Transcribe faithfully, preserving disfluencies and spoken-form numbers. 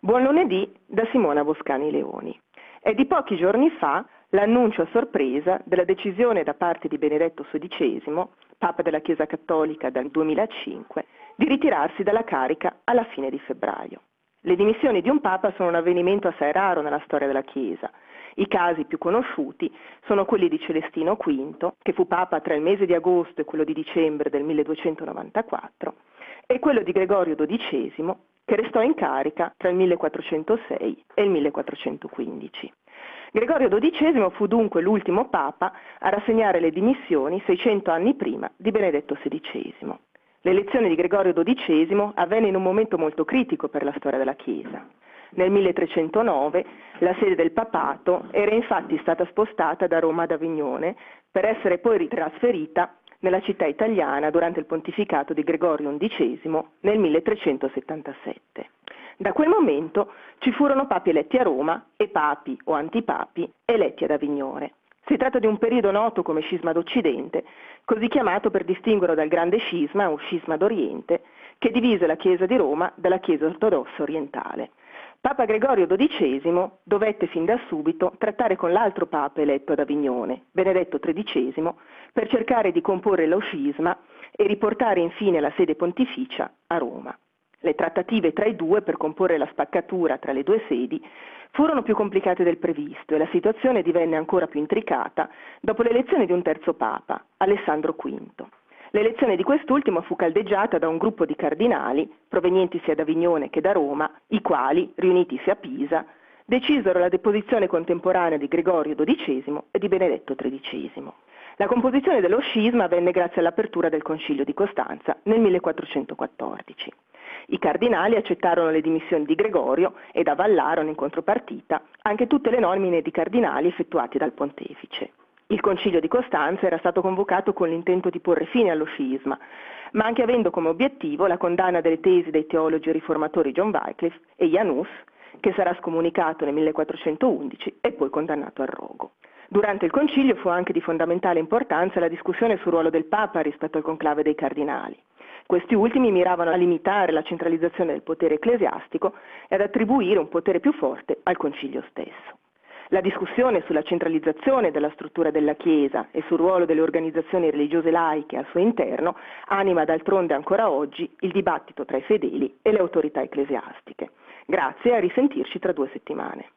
Buon lunedì da Simona Boscani Leoni. È di pochi giorni fa l'annuncio a sorpresa della decisione da parte di Benedetto sedicesimo, Papa della Chiesa Cattolica dal duemilacinque, di ritirarsi dalla carica alla fine di febbraio. Le dimissioni di un Papa sono un avvenimento assai raro nella storia della Chiesa. I casi più conosciuti sono quelli di Celestino quinto, che fu Papa tra il mese di agosto e quello di dicembre del milleduecentonovantaquattro, e quello di Gregorio dodicesimo, che restò in carica tra il millequattrocentosei e il millequattrocentoquindici. Gregorio dodicesimo fu dunque l'ultimo Papa a rassegnare le dimissioni seicento anni prima di Benedetto sedicesimo. L'elezione di Gregorio dodicesimo avvenne in un momento molto critico per la storia della Chiesa. Nel milletrecentonove la sede del papato era infatti stata spostata da Roma ad Avignone per essere poi ritrasferita nella città italiana durante il pontificato di Gregorio undicesimo nel milletrecentosettantasette. Da quel momento ci furono papi eletti a Roma e papi o antipapi eletti ad Avignone. Si tratta di un periodo noto come Scisma d'Occidente, così chiamato per distinguerlo dal grande scisma o scisma d'Oriente, che divise la Chiesa di Roma dalla Chiesa ortodossa orientale. Papa Gregorio dodicesimo dovette fin da subito trattare con l'altro Papa eletto ad Avignone, Benedetto tredicesimo, per cercare di comporre lo scisma e riportare infine la sede pontificia a Roma. Le trattative tra i due per comporre la spaccatura tra le due sedi furono più complicate del previsto e la situazione divenne ancora più intricata dopo l'elezione di un terzo Papa, Alessandro quinto. L'elezione di quest'ultimo fu caldeggiata da un gruppo di cardinali, provenienti sia da Avignone che da Roma, i quali, riunitisi a Pisa, decisero la deposizione contemporanea di Gregorio dodicesimo e di Benedetto tredicesimo. La composizione dello scisma avvenne grazie all'apertura del Concilio di Costanza nel millequattrocentoquattordici. I cardinali accettarono le dimissioni di Gregorio ed avallarono in contropartita anche tutte le nomine di cardinali effettuate dal pontefice. Il Concilio di Costanza era stato convocato con l'intento di porre fine allo scisma, ma anche avendo come obiettivo la condanna delle tesi dei teologi riformatori John Wycliffe e Janus, che sarà scomunicato nel millequattrocentoundici e poi condannato al rogo. Durante il Concilio fu anche di fondamentale importanza la discussione sul ruolo del Papa rispetto al conclave dei cardinali. Questi ultimi miravano a limitare la centralizzazione del potere ecclesiastico e ad attribuire un potere più forte al Concilio stesso. La discussione sulla centralizzazione della struttura della Chiesa e sul ruolo delle organizzazioni religiose laiche al suo interno anima d'altronde ancora oggi il dibattito tra i fedeli e le autorità ecclesiastiche. Grazie e a risentirci tra due settimane.